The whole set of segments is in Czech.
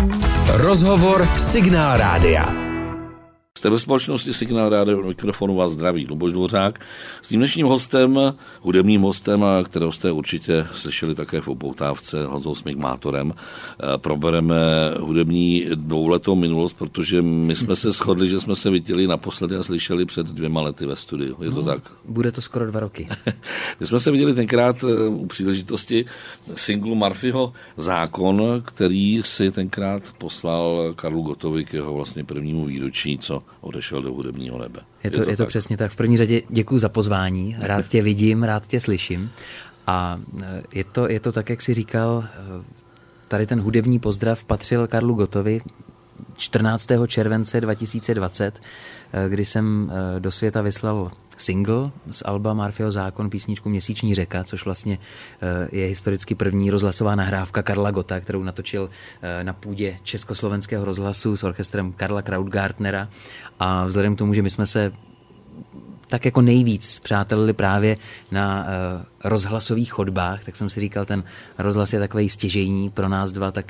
Rozhovor Signál Rádia. Jste ve společnosti Signál Rádia, od mikrofonu vás zdraví Luboš Dvořák. S tím dnešním hostem, hudebním hostem, kterého jste určitě slyšeli také v upoutávce Honzou Smigmátorem, probereme hudební dvouletou minulost, protože my jsme se shodli, že jsme se viděli naposledy a slyšeli před 2 lety ve studiu. Je to tak? Bude to skoro 2 roky. My jsme se viděli tenkrát u příležitosti singlu Murphyho Zákon, který si tenkrát poslal Karlu Gottovi k jeho vlastně prvnímu výročí, co odešel do hudebního nebe. Je to přesně tak. V první řadě děkuji za pozvání. Rád tě vidím, rád tě slyším. A je to tak, jak jsi říkal, tady ten hudební pozdrav patřil Karlu Gottovi 14. července 2020, kdy jsem do světa vyslal single z alba Murphyho Zákon, písničku Měsíční řeka, což vlastně je historicky první rozhlasová nahrávka Karla Gotta, kterou natočil na půdě Československého rozhlasu s orchestrem Karla Krautgartnera. A vzhledem k tomu, že my jsme se tak jako nejvíc přátelili právě na rozhlasových chodbách, tak jsem si říkal, ten rozhlas je takovej stěžejní pro nás dva, tak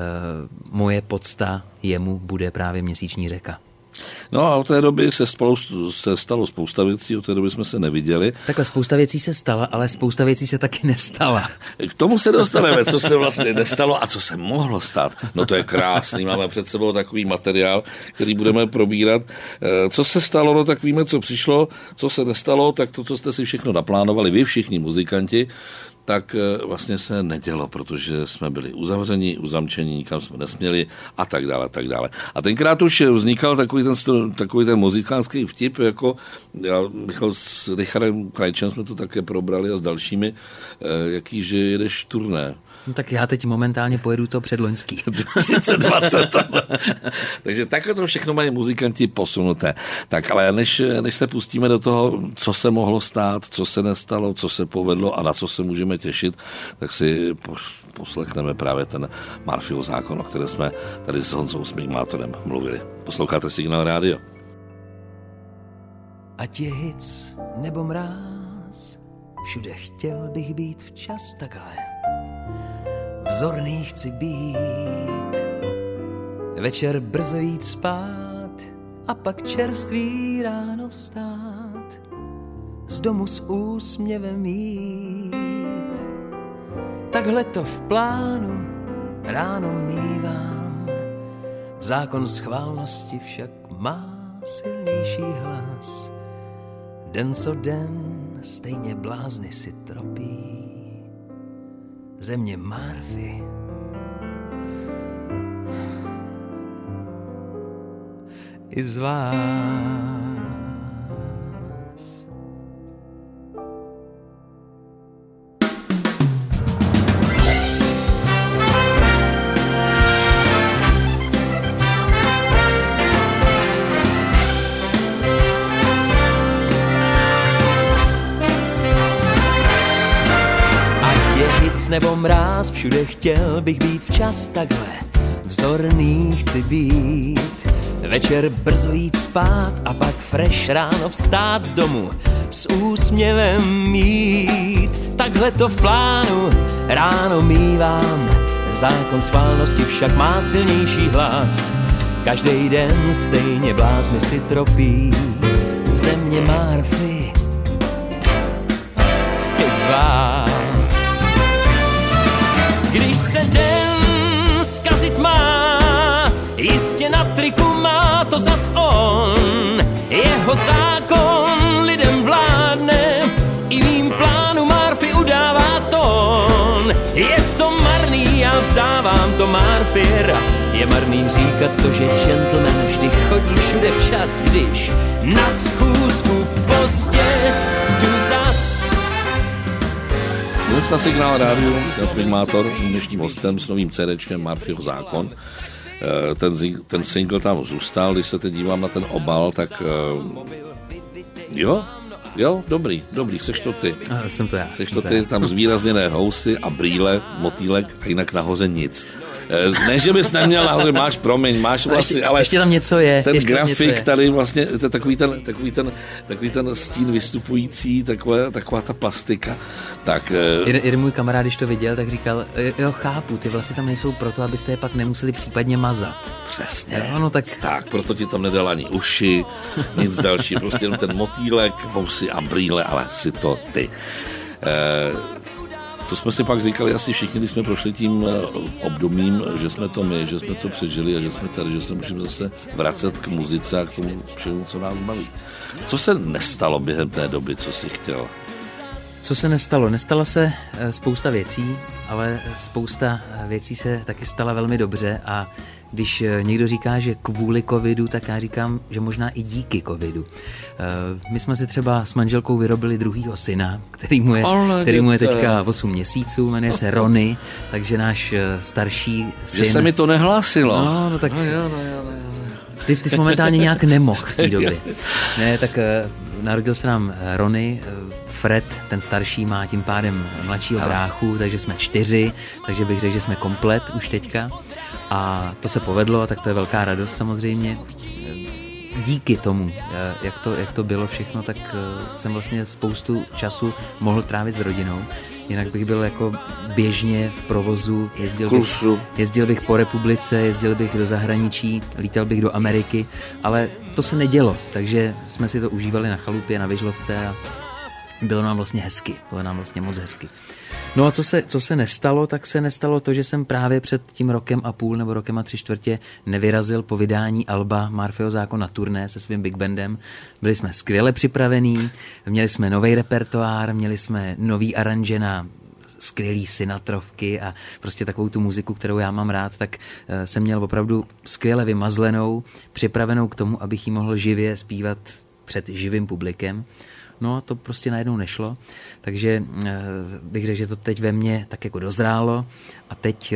moje pocta jemu bude právě Měsíční řeka. No a od té doby se stalo spousta věcí, od té doby jsme se neviděli. Takhle spousta věcí se stala, ale spousta věcí se taky nestala. K tomu se dostaneme, co se vlastně nestalo a co se mohlo stát. No to je krásný, máme před sebou takový materiál, který budeme probírat. Co se stalo, no tak víme, co přišlo, co se nestalo, tak to, co jste si všechno naplánovali, vy všichni muzikanti, tak vlastně se nedělo, protože jsme byli uzavřeni, uzamčeni, nikam jsme nesměli a tak dále, a tak dále. A tenkrát už vznikal takový ten muzikánský vtip, jako Michal s Richardem Krajčem jsme to také probrali a s dalšími, jaký, že jedeš turné. No tak já teď momentálně pojedu to předloňský. 2020. Takže takhle to všechno mají muzikanti posunuté. Tak ale než se pustíme do toho, co se mohlo stát, co se nestalo, co se povedlo a na co se můžeme těšit, tak si poslechneme právě ten Murphyho Zákon, o kterém jsme tady s Honzou Smigmátorem mluvili. Posloucháte Signál Rádio. Ať je hic nebo mráz, všude chtěl bych být včas takhle. Vzorný chci být, večer brzo jít spát a pak čerstvý ráno vstát, z domu s úsměvem jít. Takhle to v plánu ráno mívám, zákon schválnosti však má silnější hlas. Den co den stejně blázny si tropí, země Murphy. I z vás. Nebo mráz, všude chtěl bych být včas takhle. Vzorný chci být, večer brzo jít spát a pak fresh ráno vstát z domu s úsměvem jít. Takhle to v plánu ráno mívám, zákon schválnosti však má silnější hlas. Každý den stejně blázny si tropí, země Murphy i z vás. Když se den zkazit má, jistě na triku má to zas on. Jeho zákon lidem vládne, i mým plánu Murphy udává tón. Je to marný, já vzdávám to Murphy raz. Je marný říkat to, že gentleman vždy chodí všude včas, když na schůzku pozdě jdu zas. Dnes na Signál Rádiu, Jan Smigmátor, dnešním hostem s novým CDčkem Murphyho Zákon. Ten single tam zůstal, když se teď dívám na ten obal, tak jo, dobrý, seš to ty. Jsem to já. Seš to ty, tam zvýrazněné housy a brýle, motýlek a jinak nahoře nic. Ne, že bys neměl nahoře, máš vlasy, ale ještě tam něco je. Ten grafik tady vlastně, to je takový ten stín vystupující, taková ta plastika. Tak, jeden můj kamarád, když to viděl, tak říkal, jo, chápu, ty vlasy tam nejsou proto, abyste je pak nemuseli případně mazat. Přesně. Jo, no tak proto ti tam nedal ani uši, nic další, prostě jenom ten motýlek, vousy a brýle, ale si to ty. To jsme si pak říkali asi všichni, když jsme prošli tím obdobím, že jsme to my, že jsme to přežili a že jsme tady, že se můžeme zase vracet k muzice a k tomu všemu, co nás baví. Co se nestalo během té doby, co jsi chtěl? Co se nestalo? Nestala se spousta věcí, ale spousta věcí se taky stala velmi dobře a když někdo říká, že kvůli covidu, tak já říkám, že možná i díky covidu. My jsme si třeba s manželkou vyrobili druhýho syna, který mu je teďka 8 měsíců, jmenuje se Rony, takže náš starší syn... Že se mi to nehlásilo. No tak... Ty jsi momentálně nějak nemohl v té době. Ne, tak narodil se nám Rony, Fred, ten starší, má tím pádem mladšího bráchu, takže jsme 4, takže bych řekl, že jsme komplet už teďka. A to se povedlo, tak to je velká radost samozřejmě. Díky tomu, jak to bylo všechno, tak jsem vlastně spoustu času mohl trávit s rodinou. Jinak bych byl jako běžně v provozu, jezdil bych po republice, jezdil bych do zahraničí, lítal bych do Ameriky, ale to se nedělo, takže jsme si to užívali na chalupě, na Vyžlovce a bylo nám vlastně hezky, bylo nám vlastně moc hezky. No a co se nestalo, tak se nestalo to, že jsem právě před tím rokem a půl nebo rokem a 3/4 nevyrazil po vydání alba Murphyho zákon na turné se svým big bandem. Byli jsme skvěle připravení, měli jsme nový repertoár, měli jsme nový aranže na skvělý synatrovky a prostě takovou tu muziku, kterou já mám rád, tak jsem měl opravdu skvěle vymazlenou, připravenou k tomu, abych ji mohl živě zpívat před živým publikem. No a to prostě najednou nešlo, takže bych řekl, že to teď ve mně tak jako dozrálo a teď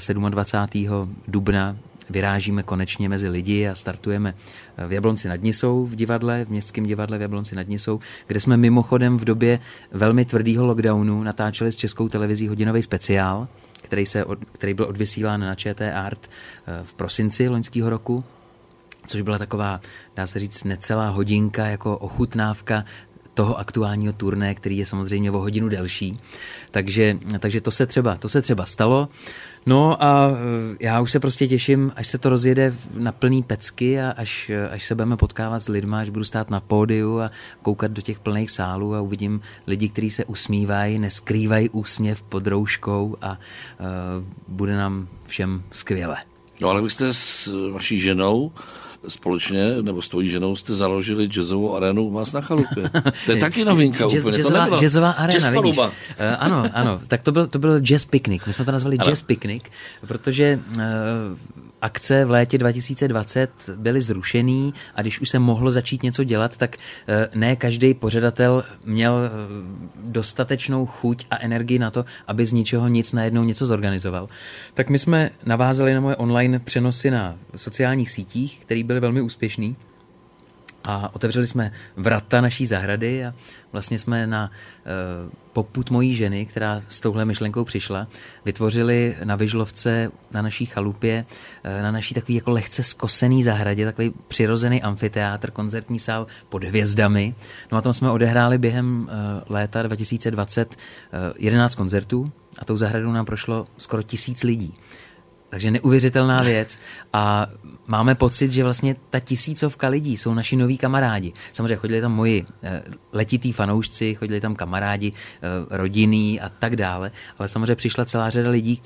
27. dubna vyrážíme konečně mezi lidi a startujeme v Jablonci nad Nisou v divadle, v Městském divadle v Jablonci nad Nisou, kde jsme mimochodem v době velmi tvrdého lockdownu natáčeli s Českou televizí hodinový speciál, který byl odvysílán na ČT Art v prosinci loňského roku, což byla taková, dá se říct, necelá hodinka jako ochutnávka toho aktuálního turné, který je samozřejmě o hodinu delší. Takže to se třeba stalo. No a já už se prostě těším, až se to rozjede na plný pecky a až se budeme potkávat s lidma, až budu stát na pódiu a koukat do těch plných sálů a uvidím lidi, kteří se usmívají, neskrývají úsměv pod rouškou a bude nám všem skvěle. No ale vy jste s vaší ženou společně, nebo s tvojí ženou jste založili jazzovou arénu u vás na chalupě. To je taky novinka úplně. Jazzová aréna, vidíš. Ano, tak to byl jazz picnic. My jsme to nazvali jazz picnic, protože akce v létě 2020 byly zrušený a když už se mohlo začít něco dělat, tak ne každý pořadatel měl dostatečnou chuť a energii na to, aby z ničeho nic najednou něco zorganizoval. Tak my jsme navázali na moje online přenosy na sociálních sítích, které byly velmi úspěšný. A otevřeli jsme vrata naší zahrady a vlastně jsme na popud mojí ženy, která s touhle myšlenkou přišla, vytvořili na Vyžlovce, na naší chalupě, na naší takový jako lehce skosený zahradě, takový přirozený amfiteátr, koncertní sál pod hvězdami. No a tam jsme odehráli během léta 2020 11 koncertů a tou zahradou nám prošlo skoro 1000 lidí. Takže neuvěřitelná věc a máme pocit, že vlastně ta 1000 lidí jsou naši noví kamarádi. Samozřejmě chodili tam moji letitý fanoušci, chodili tam kamarádi, rodinní a tak dále, ale samozřejmě přišla celá řada lidí,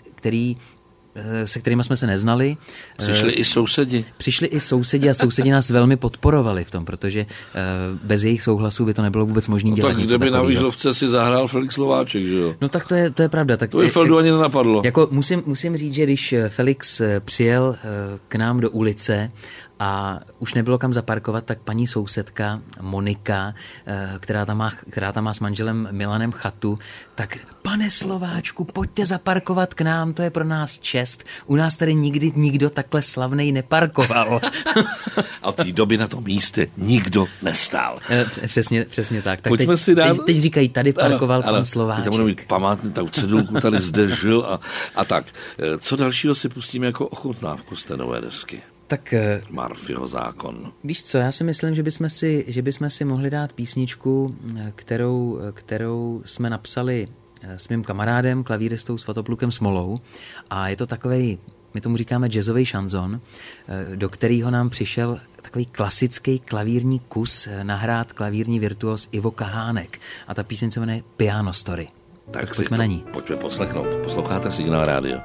se kterými jsme se neznali. Přišli i sousedi. A sousedi nás velmi podporovali v tom, protože bez jejich souhlasu by to nebylo vůbec možné dělat. Tak kde by na Vyžlovce si zahrál Felix Slováček, že jo? No tak to je pravda. Tak, to by Feldu ani nenapadlo. Jako musím říct, že když Felix přijel k nám do ulice a už nebylo kam zaparkovat, tak paní sousedka Monika, která tam má s manželem Milanem chatu, tak pane Slováčku, pojďte zaparkovat k nám, to je pro nás čest. U nás tady nikdy nikdo takhle slavnej neparkoval. A v té době na tom místě nikdo nestál. Přesně tak. Tak Pojďme si dát... teď říkají, tady parkoval pan Slováček. Teď tam mít památný, tak cedulku tady zde žil a tak. Co dalšího si pustíme jako ochutnávku z té nové desky? Tak Murphyho zákon. Víš co, já si myslím, že bychom si mohli dát písničku, kterou jsme napsali s mým kamarádem, klavíristou Svatoplukem Smolou, a je to takovej, my tomu říkáme jazzový šanzon, do kterého nám přišel takový klasický klavírní kus nahrát klavírní virtuos Ivo Kahánek. A ta píseň se jmenuje Piano Story. Tak pojďme na ní. Pojďme poslechnout. Posloucháte Signál rádio.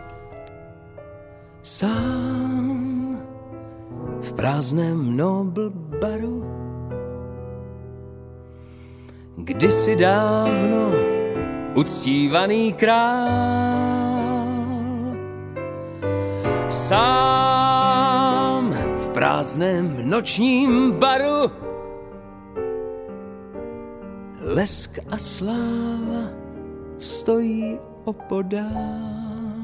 Sám v prázdném Nobel baru kdysi dávno uctívaný král sám v prázdném nočním baru lesk a sláva stojí opodál.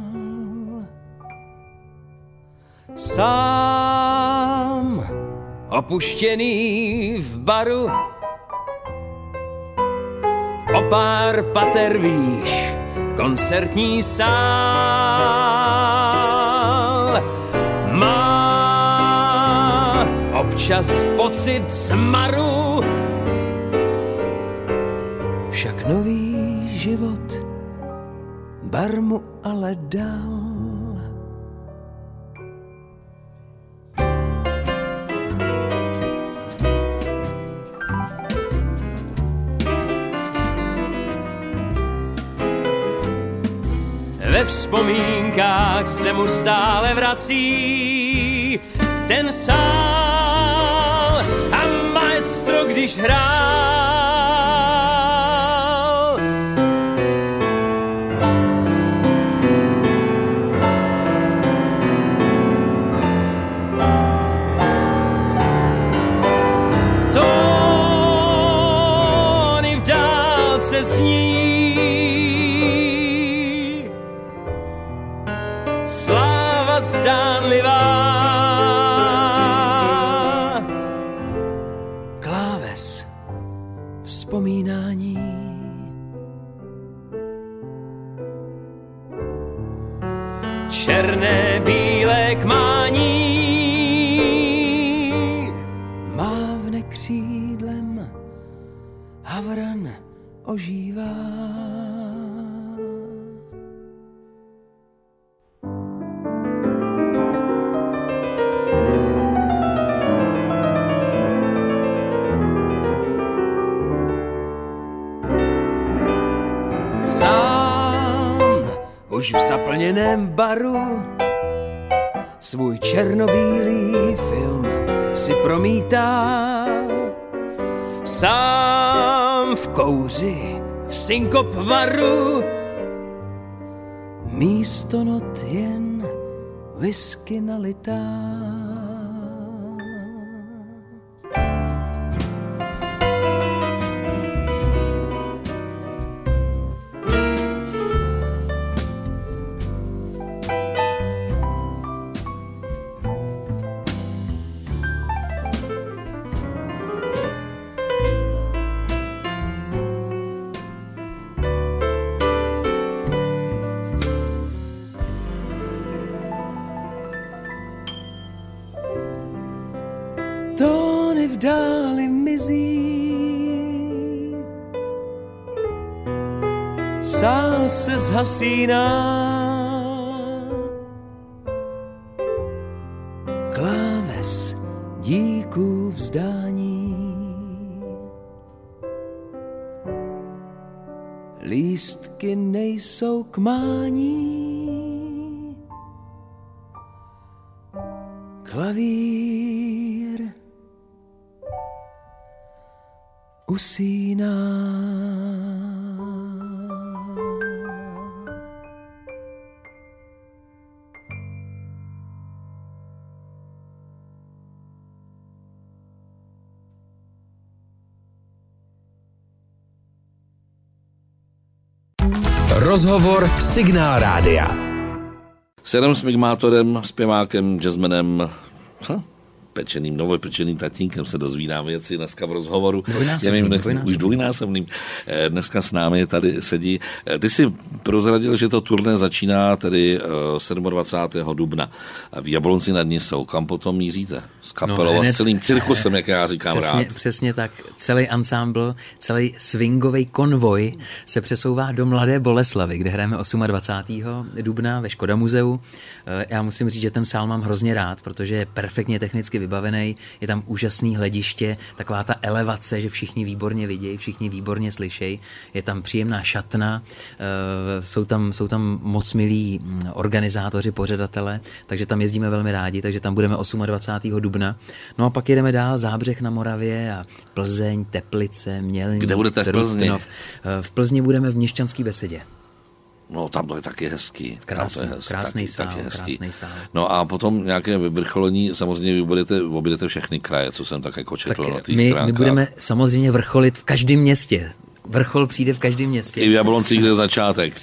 Sám opuštěný v baru o pár pater výš koncertní sál má občas pocit smaru, však nový život bar mu ale dal. Ve vzpomínkách se mu stále vrací ten sál a maestro, když hrál. Tóny v dálce zní, zdánlivá. Kláves vzpomínání. Černé bílé kmání. Mávne křídlem, havran ožívá. Už v zaplněném baru svůj černobílý film si promítá. Sám v kouři, v synkop varu, místo not jen whisky nalitá. Tóny v dáli mizí, sál se zhasíná. Kláves díků vzdání, lístky nejsou k mání. Klavír usíná. Rozhovor Signál Rádia. S Janem Smigmátorem, zpěvákem, jazzmanem, novopečeným tatínkem se dozvídám věci dneska v rozhovoru. Už dvojnásobným. Dneska s námi tady sedí. Ty jsi prozradil, že to turné začíná tedy 27. dubna v Jablonci nad Nisou. Kam potom míříte? S kapelou a s celým cirkusem, jak já říkám rád. Přesně tak. Celý ansámbl, celý swingový konvoj se přesouvá do Mladé Boleslavy, kde hrajeme 28. dubna ve Škoda muzeu. Já musím říct, že ten sál mám hrozně rád, protože je perfektně technicky vybavený, je tam úžasný hlediště, taková ta elevace, že všichni výborně vidějí, všichni výborně slyšejí, je tam příjemná šatna, jsou tam moc milí organizátoři, pořadatele, takže tam jezdíme velmi rádi, takže tam budeme 28. dubna. No a pak jedeme dál, Zábřeh na Moravě a Plzeň, Teplice, Mělník. Kde budete v Plzni? V Plzni budeme v Měšťanské besedě. No, tam to je taky hezký. Krásný sál. No a potom nějaké vyvrcholení, samozřejmě vy objedete všechny kraje, co jsem tak jako četl na těch stránkách. My budeme samozřejmě vrcholit v každém městě. Vrchol přijde v každém městě. I v Jablonci, kde je začátek.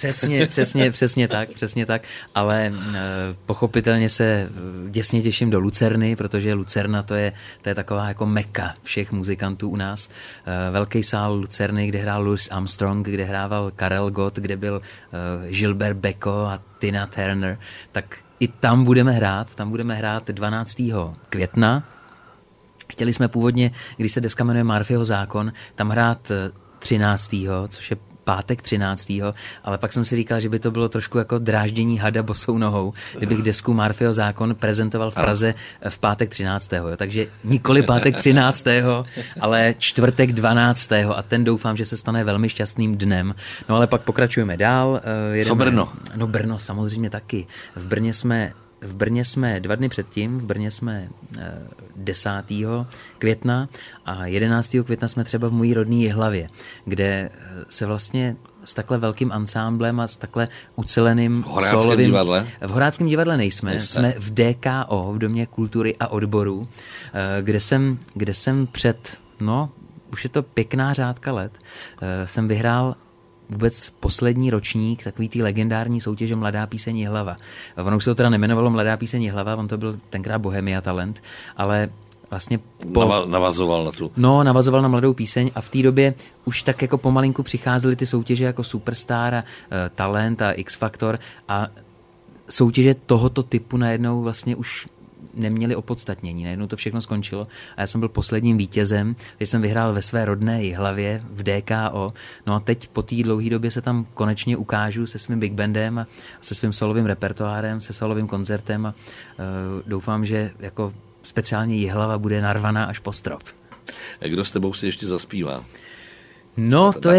Přesně tak, ale pochopitelně se děsně těším do Lucerny, protože Lucerna to je taková jako meka všech muzikantů u nás. Velký sál Lucerny, kde hrál Louis Armstrong, kde hrával Karel Gott, kde byl Gilbert Becko a Tina Turner, tak i tam budeme hrát 12. května. Chtěli jsme původně, když se deska jmenuje Murphyho zákon, tam hrát 13., což je pátek 13., ale pak jsem si říkal, že by to bylo trošku jako dráždění hada bosou nohou, kdybych desku Murphyho zákon prezentoval v Praze v pátek 13. Takže nikoli pátek 13., ale čtvrtek 12. a ten doufám, že se stane velmi šťastným dnem. No ale pak pokračujeme dál. Co Brno? No Brno samozřejmě taky. V Brně jsme 2 dny předtím, v Brně jsme 10. května a 11. května jsme třeba v mojí rodné Jihlavě, kde se vlastně s takhle velkým ansámblem a s takhle uceleným solovým... divadle? V Horáckém divadle nejsme. Jsme v DKO, v Domě kultury a odborů, kde jsem před, už je to pěkná řádka let, jsem vyhrál vůbec poslední ročník takový té legendární soutěže Mladá píseň Jihlava. Ono už se to teda nemenovalo Mladá píseň Jihlava, on to byl tenkrát Bohemia Talent, ale vlastně navazoval na tu. No, navazoval na Mladou píseň a v té době už tak jako pomalinku přicházely ty soutěže jako Superstar a Talent a X Factor a soutěže tohoto typu najednou vlastně už neměli opodstatnění. Najednou to všechno skončilo a já jsem byl posledním vítězem, takže jsem vyhrál ve své rodné Jihlavě v DKO. No a teď po té dlouhé době se tam konečně ukážu se svým big bandem a se svým solovým repertoárem, se solovým koncertem a doufám, že jako speciálně Jihlava bude narvaná až po strop. Kdo s tebou si ještě zaspívá? No, to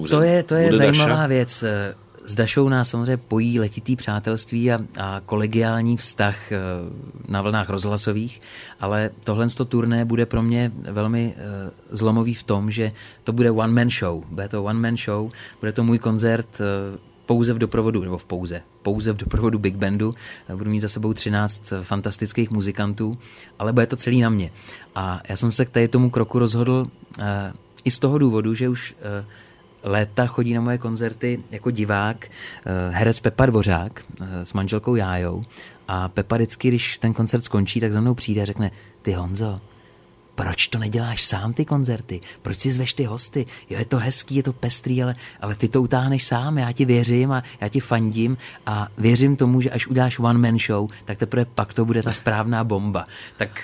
je zajímavá věc. S Dašou nás samozřejmě pojí letitý přátelství a kolegiální vztah na vlnách rozhlasových, ale tohle turné bude pro mě velmi zlomový v tom, že to bude one-man show. Bude to one-man show, bude to můj koncert pouze v doprovodu, pouze v doprovodu big bandu. Budu mít za sebou 13 fantastických muzikantů, ale bude to celý na mě. A já jsem se k tady tomu kroku rozhodl i z toho důvodu, že už léta chodí na moje koncerty jako divák herec Pepa Dvořák s manželkou Jájou a Pepa vždycky, když ten koncert skončí, tak za mnou přijde a řekne: Ty Honzo, proč to neděláš sám ty koncerty? Proč si zveš ty hosty? Jo, je to hezký, je to pestrý, ale ty to utáhneš sám, já ti věřím a já ti fandím a věřím tomu, že až uděláš one man show, tak teprve pak to bude ta správná bomba. Tak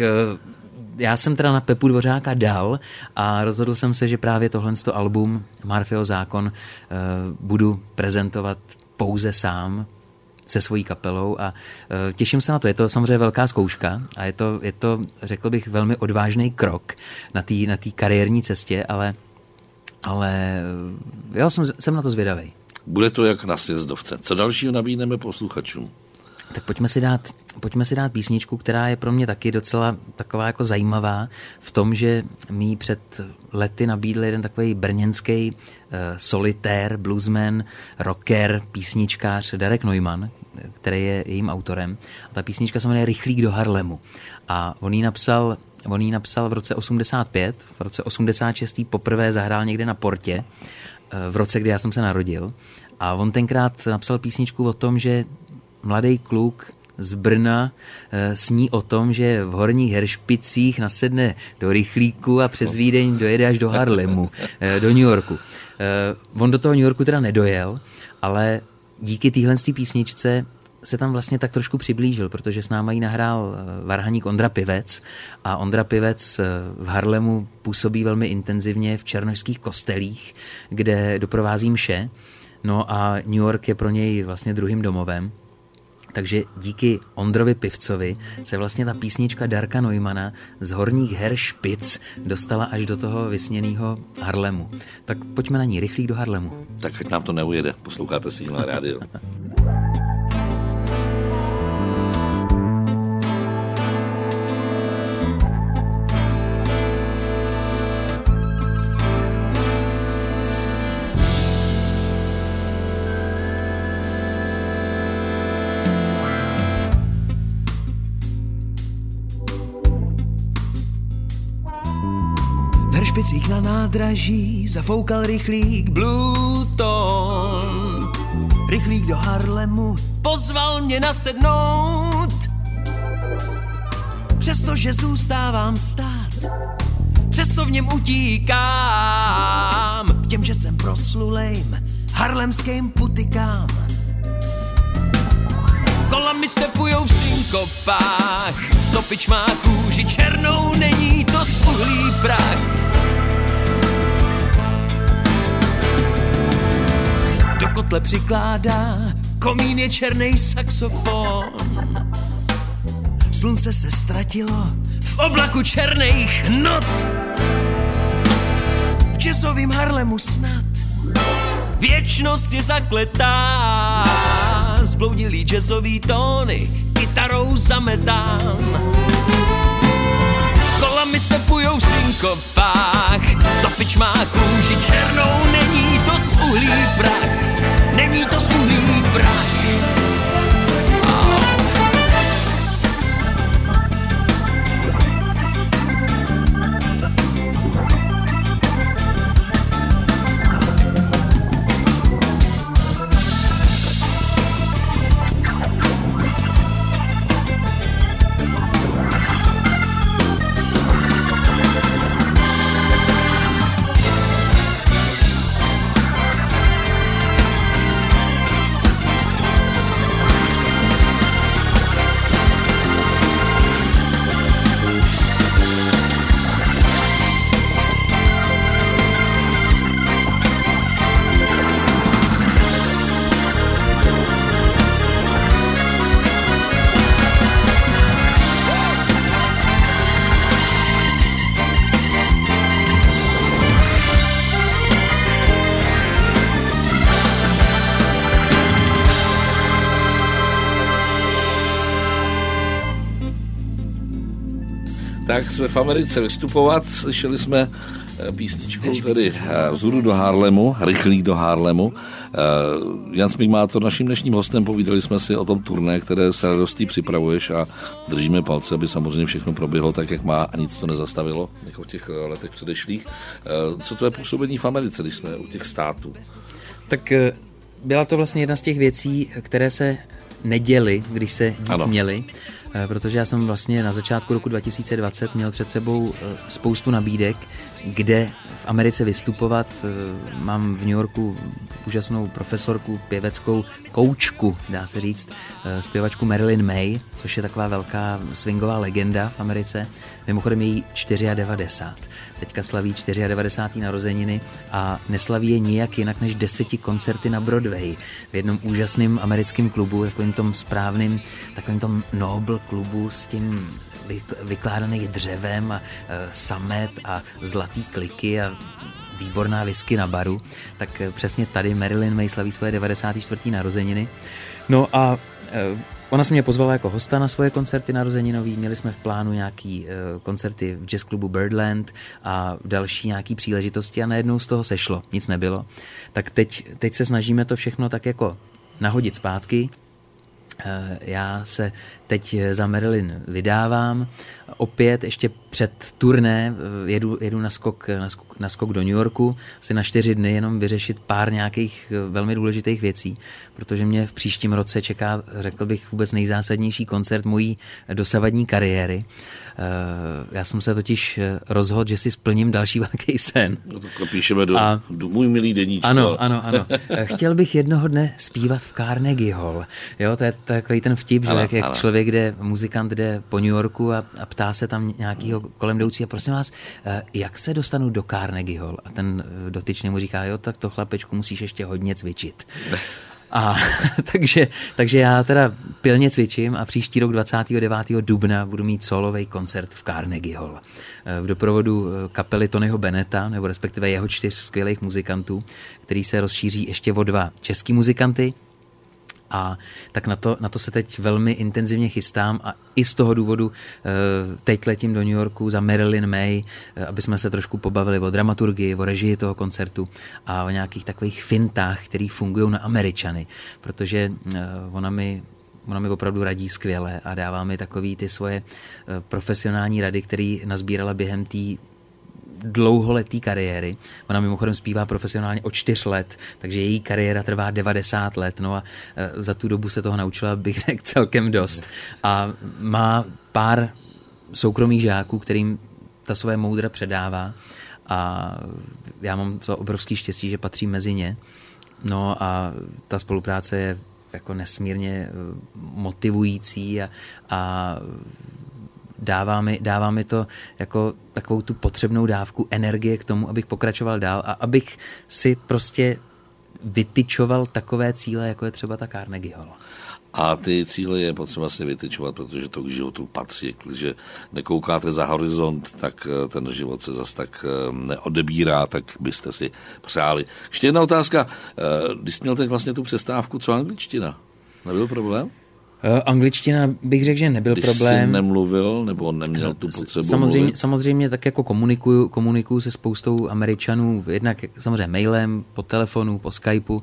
já jsem teda na Pepu Dvořáka dal a rozhodl jsem se, že právě tohle album Murphyho zákon budu prezentovat pouze sám se svojí kapelou a těším se na to. Je to samozřejmě velká zkouška a je to řekl bych, velmi odvážný krok na té kariérní cestě, ale já jsem na to zvědavej. Bude to jak na sjezdovce. Co dalšího nabídneme posluchačům? Tak pojďme si dát písničku, která je pro mě taky docela taková jako zajímavá v tom, že mi před lety nabídl jeden takový brněnský solitér, bluesman, rocker, písničkář Darek Neumann, který je jejím autorem. A ta písnička se jmenuje Rychlík do Harlemu. A on ji napsal v roce 85, v roce 86 poprvé zahrál někde na Portě, v roce, kdy já jsem se narodil. A on tenkrát napsal písničku o tom, že mladý kluk z Brna sní o tom, že v Horních Heršpicích nasedne do rychlíku a přes Vídeň dojede až do Harlemu, do New Yorku. On do toho New Yorku teda nedojel, ale díky téhle písničce se tam vlastně tak trošku přiblížil, protože s náma ji nahrál varhaník Ondra Pivec a Ondra Pivec v Harlemu působí velmi intenzivně v černošských kostelích, kde doprovází mše. No a New York je pro něj vlastně druhým domovem. Takže díky Ondrovi Pivcovi se vlastně ta písnička Darka Neumana z Horních Heršpic dostala až do toho vysněného Harlemu. Tak pojďme na ní, rychlík do Harlemu. Tak ať nám to neujede, posloucháte Signál rádio. Špicích na nádraží zafoukal rychlík Blueton. Rychlík do Harlemu pozval mě nasednout. Přestože zůstávám stát, přesto v něm utíkám k těm, že jsem proslulejm harlemským putikám. Kola mi stepujou v synkopách, topič má kůži černou, není to z uhlí prach. Do kotle přikládá, komín je černej saxofon. Slunce se ztratilo V oblaku černých not, v jazzovým Harlemu snad. věčnost je zakletá, zbloudilý jazzový tóny kytarou zametám. Kola mi stepujou v synkopách, topič má kůži černou, není to z uhlí prach, není to z uhlí prach. Tak jsme v Americe vystupovat, slyšeli jsme písničku tedy Vzhůru do Harlemu, Rychlík do Harlemu. Jan Smigmátor, naším dnešním hostem, povídali jsme si o tom turné, které s radostí připravuješ a držíme palce, aby samozřejmě všechno proběhlo tak, jak má a nic to nezastavilo, jako v těch letech předešlých. Co to je působení v Americe, když jsme u těch států? Tak byla to vlastně jedna z těch věcí, které se neděly, když se dít měly. Protože já jsem vlastně na začátku roku 2020 měl před sebou spoustu nabídek, kde v Americe vystupovat. Mám v New Yorku úžasnou profesorku, pěveckou koučku, dá se říct, zpěvačku Marilyn May, což je taková velká swingová legenda v Americe. Mimochodem je jí 94. Teďka slaví 94. narozeniny a neslaví je nijak jinak než 10 koncerty na Broadway v jednom úžasném americkém klubu, takovým tom správným, takovým tom Noble klubu s tím vykládaných dřevem a samet a zlatý kliky a výborná whisky na baru. Tak přesně tady Marilyn May slaví svoje 94. narozeniny. No a ona se mě pozvala jako hosta na svoje koncerty narozeninový, měli jsme v plánu nějaký koncerty v jazz klubu Birdland a další nějaký příležitosti a najednou z toho sešlo, nic nebylo. Tak teď se snažíme to všechno tak jako nahodit zpátky Já se teď za Marilyn vydávám. Opět ještě před turné jedu na skok do New Yorku, asi na 4 dny, jenom vyřešit pár nějakých velmi důležitých věcí, protože mě v příštím roce čeká, řekl bych, vůbec nejzásadnější koncert mojí dosavadní kariéry. Já jsem se totiž rozhodl, že si splním další velký sen. No to píšeme do můj milý deníček. Ano. Chtěl bych jednoho dne zpívat v Carnegie Hall. Jo, to je takový ten vtip, že jak člověk muzikant jde po New Yorku a ptá se tam nějakýho kolem jdoucí a prosím vás, jak se dostanu do Carnegie Hall? A ten dotyčný mu říká, jo, tak to chlapečku musíš ještě hodně cvičit. A takže já teda pilně cvičím a příští rok 29. dubna budu mít solový koncert v Carnegie Hall. V doprovodu kapely Tonyho Bennetta, nebo respektive jeho 4 skvělých muzikantů, který se rozšíří ještě o 2 český muzikanty. A tak na to se teď velmi intenzivně chystám a i z toho důvodu teď letím do New Yorku za Marilyn May, aby jsme se trošku pobavili o dramaturgii, o režii toho koncertu a o nějakých takových fintách, které fungují na Američany, protože ona mi opravdu radí skvěle a dává mi takový ty svoje profesionální rady, které nazbírala během té dlouholetý kariéry. Ona mimochodem zpívá profesionálně od 4 let, takže její kariéra trvá 90 let, no a za tu dobu se toho naučila, bych řekl, celkem dost. A má pár soukromých žáků, kterým ta svoje moudra předává a já mám to obrovský štěstí, že patří mezi ně. No a ta spolupráce je jako nesmírně motivující a dává mi to jako takovou tu potřebnou dávku energie k tomu, abych pokračoval dál a abych si prostě vytyčoval takové cíle, jako je třeba ta Carnegie Hall. A ty cíle je potřeba si vytyčovat, protože to k životu patří. Když nekoukáte za horizont, tak ten život se zas tak neodebírá, tak byste si přáli. Ještě jedna otázka. Když jsi měl teď vlastně tu přestávku, co angličtina? Nebyl problém? Angličtina bych řekl, že nebyl problém. Když jsi nemluvil nebo neměl tu potřebu samozřejmě tak jako komunikuju se spoustou Američanů, jednak samozřejmě mailem, po telefonu, po Skypeu,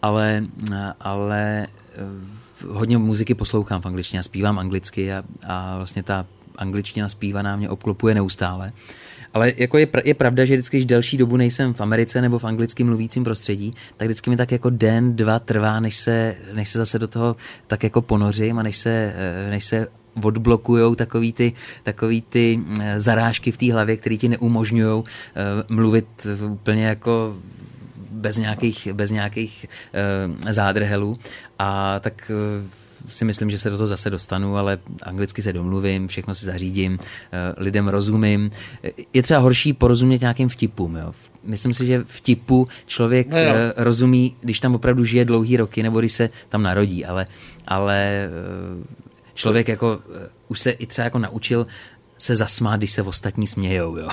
ale hodně muziky poslouchám v angličtině, zpívám anglicky a vlastně ta angličtina zpívaná mě obklopuje neustále. Ale jako je pravda, že vždycky, když delší dobu nejsem v Americe nebo v anglicky mluvícím prostředí, tak vždycky mi tak jako den, 2 trvá, než se zase do toho tak jako ponořím a než se odblokujou takový ty zarážky v té hlavě, které ti neumožňují mluvit úplně jako bez nějakých zádrhelů. A tak si myslím, že se do toho zase dostanu, ale anglicky se domluvím, všechno si zařídím, lidem rozumím. Je třeba horší porozumět nějakým vtipům. Jo. Myslím si, že vtipu člověk rozumí, když tam opravdu žije dlouhý roky, nebo když se tam narodí, ale člověk jako už se i třeba jako naučil se zasmát, když se ostatní smějou. Jo.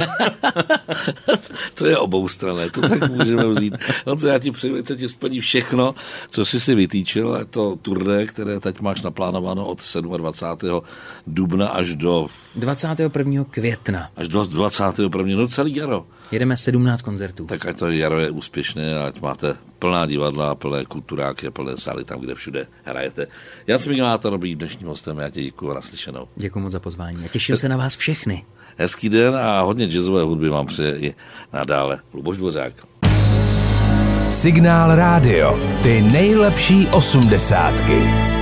To je oboustranné, to tak můžeme vzít. No co já ti přeji, se ti splní všechno, co jsi si vytýčil, a to turné, které teď máš naplánováno od 27. dubna až do 21. května. Až do 21. no celý jaro. Jedeme 17 koncertů. Tak ať to jaro je úspěšné a ať máte plná divadla, plné kulturáky, plné sály tam, kde všude hrajete. Jacmík Mátor byl dnešním hostem, já ti děkuju, naslyšenou. Děkuju moc za pozvání a těším se na vás všechny. Hezký den a hodně jazzové hudby vám přeje i nadále. Luboš Dvořák. Signál rádio. Ty nejlepší 80.